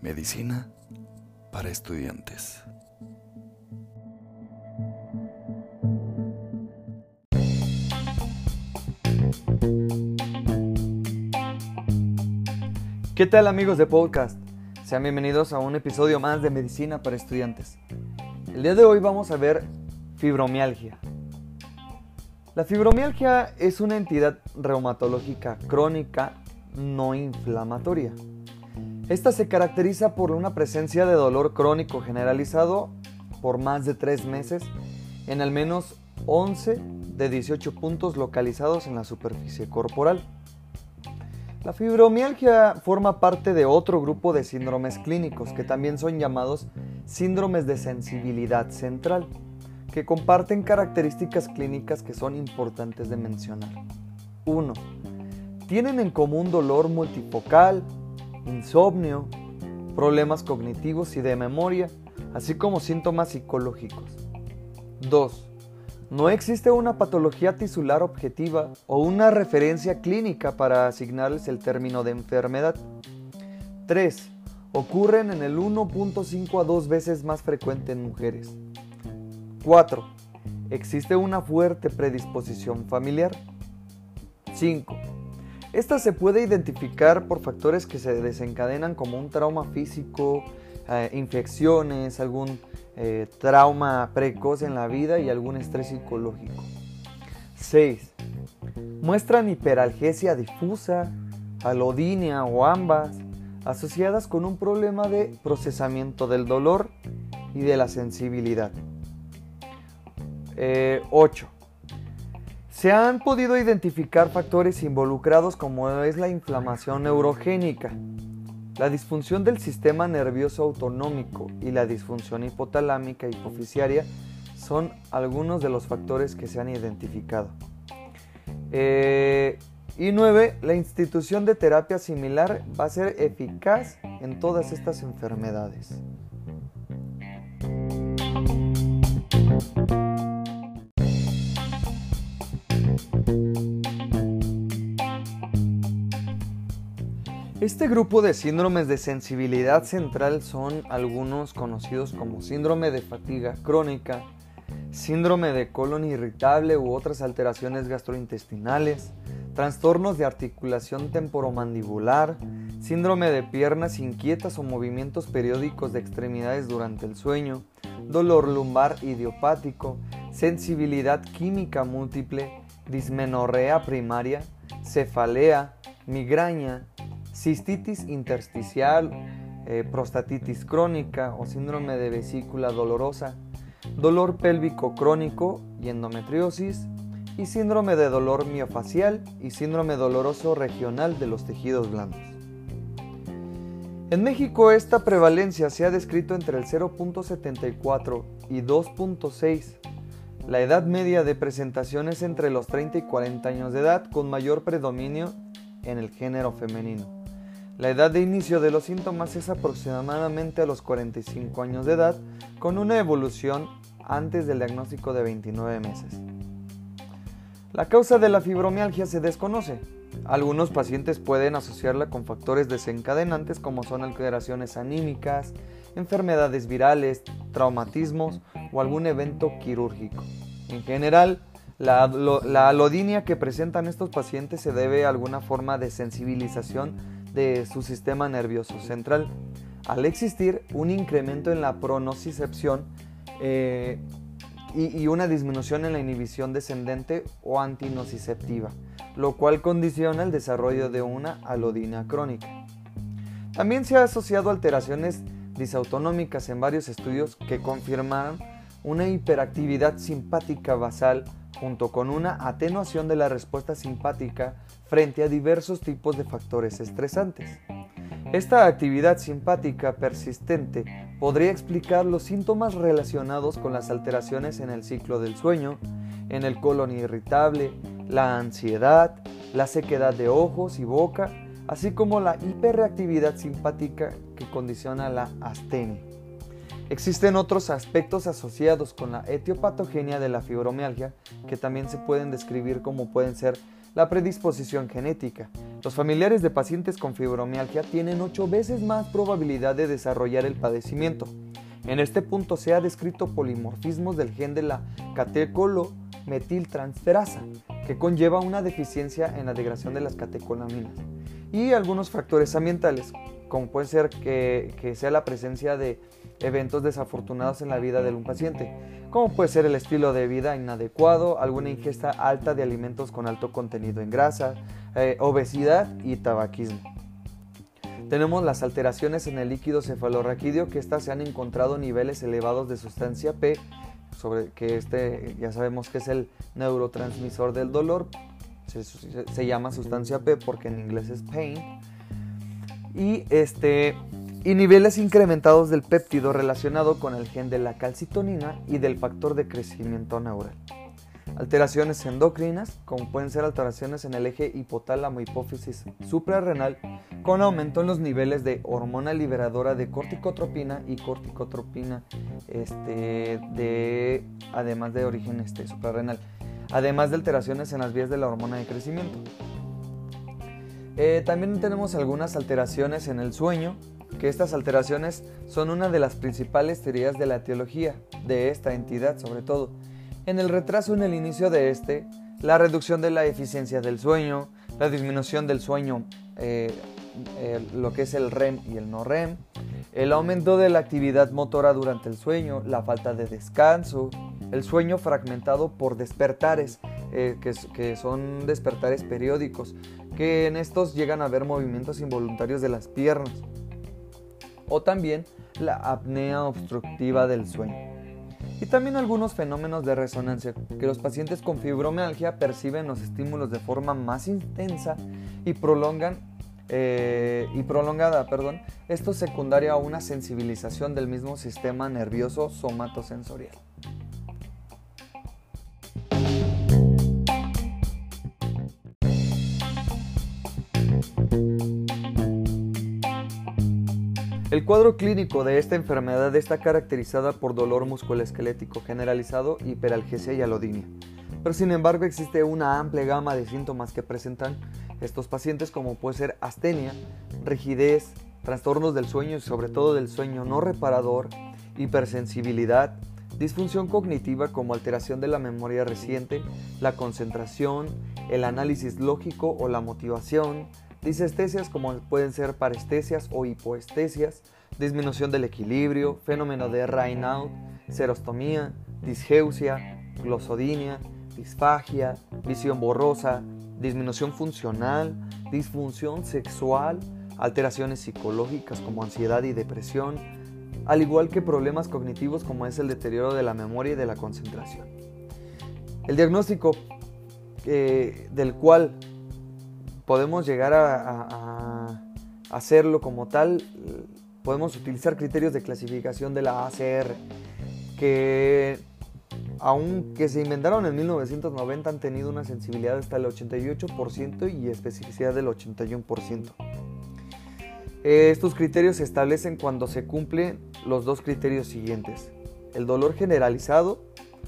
Medicina para estudiantes. ¿Qué tal, amigos de podcast? Sean bienvenidos a un episodio más de Medicina para estudiantes. El día de hoy vamos a ver fibromialgia. La fibromialgia es una entidad reumatológica crónica no inflamatoria. Esta se caracteriza por una presencia de dolor crónico generalizado por más de 3 meses en al menos 11 de 18 puntos localizados en la superficie corporal. La fibromialgia forma parte de otro grupo de síndromes clínicos que también son llamados síndromes de sensibilidad central, que comparten características clínicas que son importantes de mencionar. 1. Tienen en común dolor multifocal, insomnio, problemas cognitivos y de memoria, así como síntomas psicológicos. 2. No existe una patología tisular objetiva o una referencia clínica para asignarles el término de enfermedad. 3. Ocurren en el 1.5 a 2 veces más frecuente en mujeres. 4. Existe una fuerte predisposición familiar. 5. Esta se puede identificar por factores que se desencadenan como un trauma físico, infecciones, algún trauma precoz en la vida y algún estrés psicológico. 6. Muestran hiperalgesia difusa, alodinia o ambas, asociadas con un problema de procesamiento del dolor y de la sensibilidad. 8. Se han podido identificar factores involucrados como es la inflamación neurogénica, la disfunción del sistema nervioso autonómico y la disfunción hipotalámica hipoficiaria son algunos de los factores que se han identificado. Y 9. La institución de terapia similar va a ser eficaz en todas estas enfermedades. Este grupo de síndromes de sensibilidad central son algunos conocidos como síndrome de fatiga crónica, síndrome de colon irritable u otras alteraciones gastrointestinales, trastornos de articulación temporomandibular, síndrome de piernas inquietas o movimientos periódicos de extremidades durante el sueño, dolor lumbar idiopático, sensibilidad química múltiple, dismenorrea primaria, cefalea, migraña, cistitis intersticial, prostatitis crónica o síndrome de vesícula dolorosa, dolor pélvico crónico y endometriosis, y síndrome de dolor miofacial y síndrome doloroso regional de los tejidos blandos. En México esta prevalencia se ha descrito entre el 0.74 y 2.6. La edad media de presentación es entre los 30 y 40 años de edad, con mayor predominio en el género femenino. La edad de inicio de los síntomas es aproximadamente a los 45 años de edad, con una evolución antes del diagnóstico de 29 meses. La causa de la fibromialgia se desconoce. Algunos pacientes pueden asociarla con factores desencadenantes como son alteraciones anímicas, enfermedades virales, traumatismos o algún evento quirúrgico. En general, la alodinia que presentan estos pacientes se debe a alguna forma de sensibilización de su sistema nervioso central, al existir un incremento en la pronocicepción y una disminución en la inhibición descendente o antinociceptiva, lo cual condiciona el desarrollo de una alodinia crónica. También se ha asociado alteraciones disautonómicas en varios estudios que confirmaron una hiperactividad simpática basal junto con una atenuación de la respuesta simpática frente a diversos tipos de factores estresantes. Esta actividad simpática persistente podría explicar los síntomas relacionados con las alteraciones en el ciclo del sueño, en el colon irritable, la ansiedad, la sequedad de ojos y boca, así como la hiperreactividad simpática que condiciona la astenia. Existen otros aspectos asociados con la etiopatogenia de la fibromialgia que también se pueden describir como pueden ser la predisposición genética, Los familiares de pacientes con fibromialgia tienen 8 veces más probabilidad de desarrollar el padecimiento. En este punto se ha descrito polimorfismos del gen de la catecolometiltransferasa, que conlleva una deficiencia en la degradación de las catecolaminas, y algunos factores ambientales, como puede ser que sea la presencia de eventos desafortunados en la vida de un paciente, como puede ser el estilo de vida inadecuado, alguna ingesta alta de alimentos con alto contenido en grasa, obesidad y tabaquismo. Tenemos las alteraciones en el líquido cefalorraquídeo, que estas se han encontrado niveles elevados de sustancia P, sobre que ya sabemos que es el neurotransmisor del dolor, se llama sustancia P porque en inglés es pain, y niveles incrementados del péptido relacionado con el gen de la calcitonina y del factor de crecimiento neural. Alteraciones endocrinas, como pueden ser alteraciones en el eje hipotálamo-hipófisis suprarrenal, con aumento en los niveles de hormona liberadora de corticotropina y corticotropina, además de origen suprarrenal, además de alteraciones en las vías de la hormona de crecimiento. También tenemos algunas alteraciones en el sueño, que estas alteraciones son una de las principales teorías de la etiología de esta entidad, sobre todo en el retraso en el inicio de la reducción de la eficiencia del sueño, la disminución del sueño, lo que es el REM y el no REM, el aumento de la actividad motora durante el sueño, la falta de descanso, el sueño fragmentado por despertares, que son despertares periódicos, que en estos llegan a haber movimientos involuntarios de las piernas, o también la apnea obstructiva del sueño. Y también algunos fenómenos de resonancia, que los pacientes con fibromialgia perciben los estímulos de forma más intensa y prolongada. Esto es secundario a una sensibilización del mismo sistema nervioso somatosensorial. El cuadro clínico de esta enfermedad está caracterizada por dolor musculoesquelético generalizado, hiperalgesia y alodinia. Pero sin embargo existe una amplia gama de síntomas que presentan estos pacientes, como puede ser astenia, rigidez, trastornos del sueño y sobre todo del sueño no reparador, hipersensibilidad, disfunción cognitiva como alteración de la memoria reciente, la concentración, el análisis lógico o la motivación, disestesias como pueden ser parestesias o hipoestesias, disminución del equilibrio, fenómeno de Raynaud, xerostomía, disgeusia, glosodinia, disfagia, visión borrosa, disminución funcional, disfunción sexual, alteraciones psicológicas como ansiedad y depresión, al igual que problemas cognitivos como es el deterioro de la memoria y de la concentración. El diagnóstico del cual podemos llegar a hacerlo como tal, podemos utilizar criterios de clasificación de la ACR, que aunque se inventaron en 1990 han tenido una sensibilidad hasta el 88% y especificidad del 81%. Estos criterios se establecen cuando se cumplen los dos criterios siguientes: el dolor generalizado,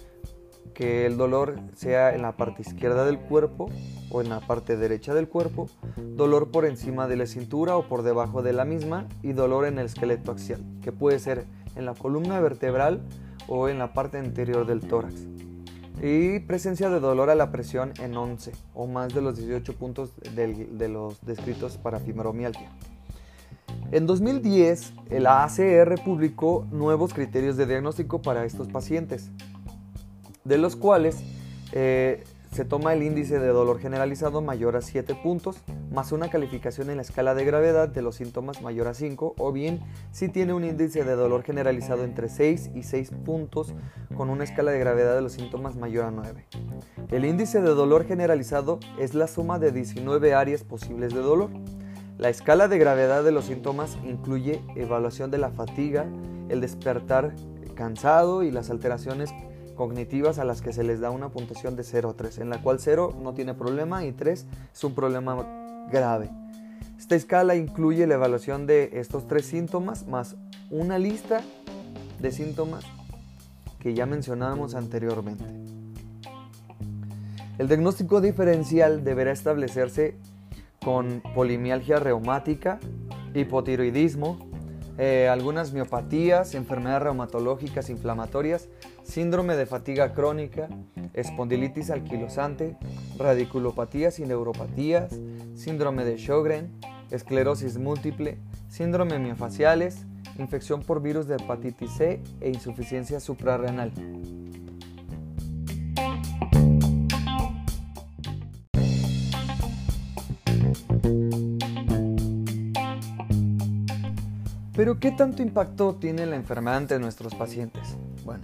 que el dolor sea en la parte izquierda del cuerpo o en la parte derecha del cuerpo, dolor por encima de la cintura o por debajo de la misma, y dolor en el esqueleto axial, que puede ser en la columna vertebral o en la parte anterior del tórax, y presencia de dolor a la presión en 11 o más de los 18 puntos de los descritos para fibromialgia. En 2010, la ACR publicó nuevos criterios de diagnóstico para estos pacientes, de los cuales se toma el índice de dolor generalizado mayor a 7 puntos, más una calificación en la escala de gravedad de los síntomas mayor a 5, o bien si tiene un índice de dolor generalizado entre 6 y 6 puntos, con una escala de gravedad de los síntomas mayor a 9. El índice de dolor generalizado es la suma de 19 áreas posibles de dolor. La escala de gravedad de los síntomas incluye evaluación de la fatiga, el despertar cansado y las alteraciones cognitivas, a las que se les da una puntuación de 0 a 3, en la cual 0 no tiene problema y 3 es un problema grave. Esta escala incluye la evaluación de estos 3 síntomas más una lista de síntomas que ya mencionamos anteriormente. El diagnóstico diferencial deberá establecerse con polimialgia reumática, hipotiroidismo, algunas miopatías, enfermedades reumatológicas inflamatorias, síndrome de fatiga crónica, espondilitis anquilosante, radiculopatías y neuropatías, síndrome de Sjögren, esclerosis múltiple, síndrome miofaciales, infección por virus de hepatitis C e insuficiencia suprarrenal. Pero, ¿qué tanto impacto tiene la enfermedad ante nuestros pacientes? Bueno,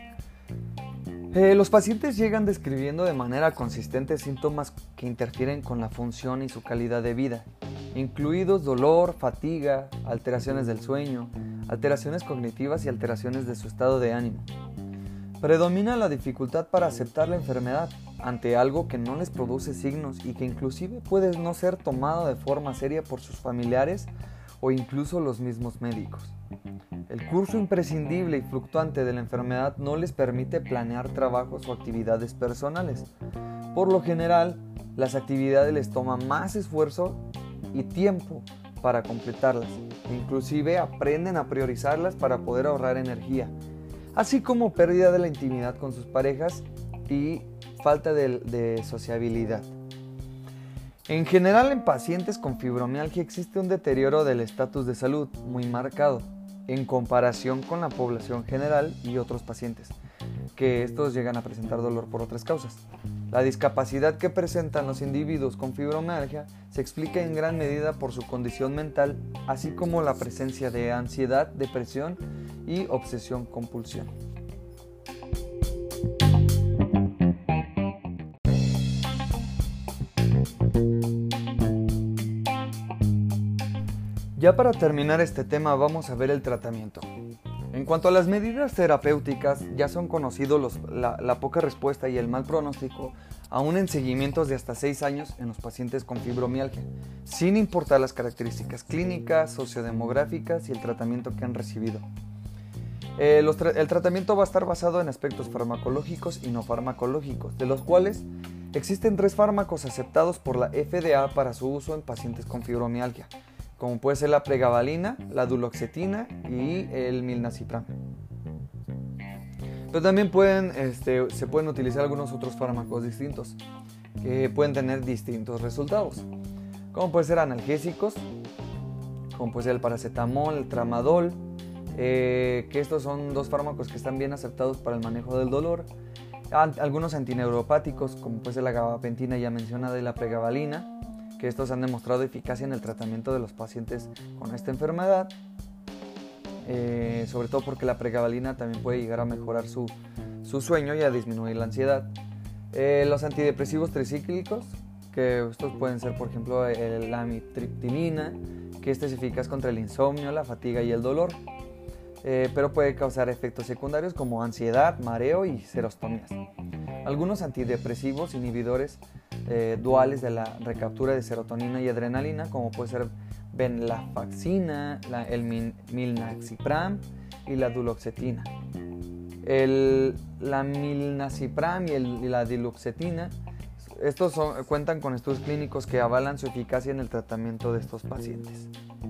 los pacientes llegan describiendo de manera consistente síntomas que interfieren con la función y su calidad de vida, incluidos dolor, fatiga, alteraciones del sueño, alteraciones cognitivas y alteraciones de su estado de ánimo. Predomina la dificultad para aceptar la enfermedad ante algo que no les produce signos y que inclusive puede no ser tomado de forma seria por sus familiares o incluso los mismos médicos. El curso imprescindible y fluctuante de la enfermedad no les permite planear trabajos o actividades personales. Por lo general, las actividades les toman más esfuerzo y tiempo para completarlas. Inclusive aprenden a priorizarlas para poder ahorrar energía, así como pérdida de la intimidad con sus parejas y falta de sociabilidad. En general, en pacientes con fibromialgia existe un deterioro del estatus de salud muy marcado en comparación con la población general y otros pacientes, que estos llegan a presentar dolor por otras causas. La discapacidad que presentan los individuos con fibromialgia se explica en gran medida por su condición mental, así como la presencia de ansiedad, depresión y obsesión-compulsión. Ya para terminar este tema vamos a ver el tratamiento. En cuanto a las medidas terapéuticas, ya son conocidos la poca respuesta y el mal pronóstico, aún en seguimientos de hasta 6 años en los pacientes con fibromialgia, sin importar las características clínicas, sociodemográficas y el tratamiento que han recibido. El tratamiento va a estar basado en aspectos farmacológicos y no farmacológicos, de los cuales existen 3 fármacos aceptados por la FDA para su uso en pacientes con fibromialgia, como puede ser la pregabalina, la duloxetina y el milnacipran. Pero también se pueden utilizar algunos otros fármacos distintos que pueden tener distintos resultados, como puede ser analgésicos, como puede ser el paracetamol, el tramadol, que estos son 2 fármacos que están bien aceptados para el manejo del dolor. Algunos antineuropáticos, como puede ser la gabapentina ya mencionada y la pregabalina, que estos han demostrado eficacia en el tratamiento de los pacientes con esta enfermedad, sobre todo porque la pregabalina también puede llegar a mejorar su sueño y a disminuir la ansiedad. Los antidepresivos tricíclicos, que estos pueden ser por ejemplo la amitriptilina, que este es eficaz contra el insomnio, la fatiga y el dolor, pero puede causar efectos secundarios como ansiedad, mareo y serotonías. Algunos antidepresivos inhibidores duales de la recaptura de serotonina y adrenalina, como puede ser venlafaxina, el milnacipran y la duloxetina. La milnacipran y la duloxetina, estos cuentan con estudios clínicos que avalan su eficacia en el tratamiento de estos pacientes,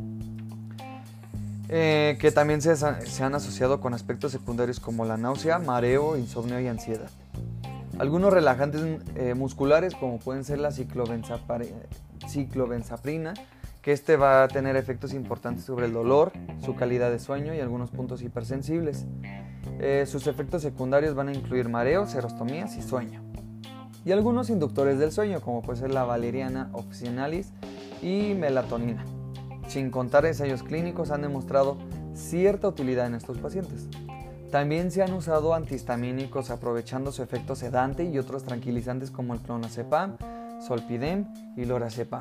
que también se han asociado con aspectos secundarios como la náusea, mareo, insomnio y ansiedad. Algunos relajantes musculares, como pueden ser la ciclobenzaprina, que va a tener efectos importantes sobre el dolor, su calidad de sueño y algunos puntos hipersensibles. Sus efectos secundarios van a incluir mareo, serostomías y sueño. Y algunos inductores del sueño, como puede ser la valeriana officinalis y melatonina. Sin contar ensayos clínicos, han demostrado cierta utilidad en estos pacientes. También se han usado antihistamínicos aprovechando su efecto sedante y otros tranquilizantes como el clonazepam, zolpidem y lorazepam.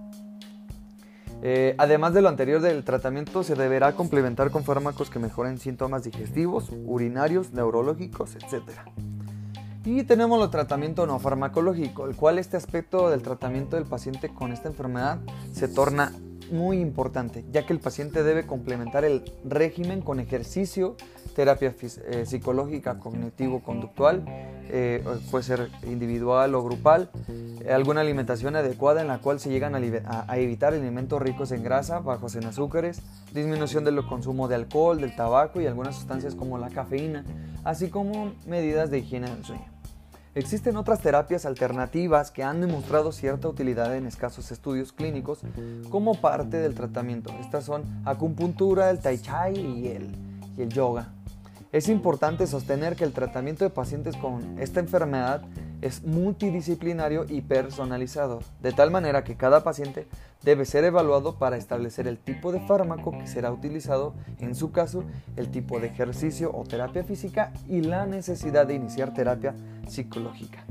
Además de lo anterior del tratamiento, se deberá complementar con fármacos que mejoren síntomas digestivos, urinarios, neurológicos, etc. Y tenemos el tratamiento no farmacológico, el cual este aspecto del tratamiento del paciente con esta enfermedad se torna muy importante, ya que el paciente debe complementar el régimen con ejercicio, terapia psicológica cognitivo-conductual puede ser individual o grupal, alguna alimentación adecuada en la cual se llegan a evitar alimentos ricos en grasa, bajos en azúcares, disminución del consumo de alcohol, del tabaco y algunas sustancias como la cafeína, así como medidas de higiene del sueño. Existen otras terapias alternativas que han demostrado cierta utilidad en escasos estudios clínicos como parte del tratamiento. Estas son acupuntura, el tai chi y el yoga. Es importante sostener que el tratamiento de pacientes con esta enfermedad es multidisciplinario y personalizado, de tal manera que cada paciente debe ser evaluado para establecer el tipo de fármaco que será utilizado, en su caso, el tipo de ejercicio o terapia física y la necesidad de iniciar terapia psicológica.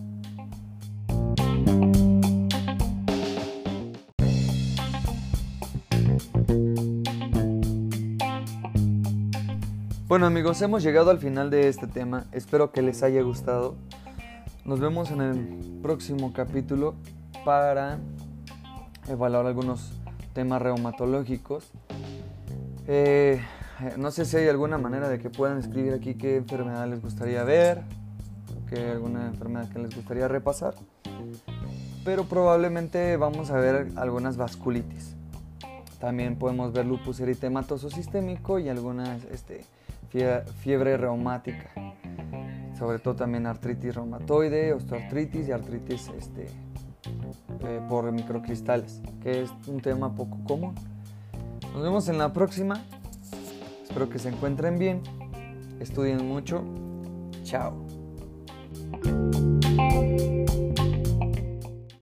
Bueno amigos, hemos llegado al final de este tema, espero que les haya gustado. Nos vemos en el próximo capítulo para evaluar algunos temas reumatológicos. No sé si hay alguna manera de que puedan escribir aquí qué enfermedad les gustaría ver, o alguna enfermedad que les gustaría repasar. Pero probablemente vamos a ver algunas vasculitis. También podemos ver lupus eritematoso sistémico y algunas fiebre reumática. Sobre todo también artritis reumatoide, osteoartritis y artritis por microcristales, que es un tema poco común. Nos vemos en la próxima. Espero que se encuentren bien. Estudien mucho. Chao.